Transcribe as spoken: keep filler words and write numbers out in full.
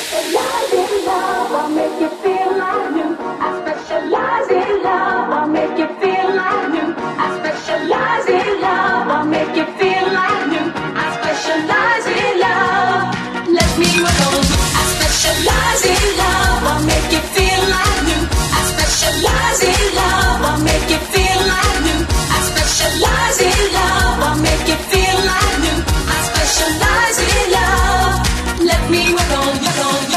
specialize in love. I'll make you feel like new. I specialize in love. I'll make you feel like new. I specialize in love. I'll make you feel like new. I specialize in love. Let me work on you. I specialize in love. I'll make you feel like new. I specialize in love. I'll make you feel like new. I specialize in love. I'll make you feel like new. I specialize in love. Let me work on you.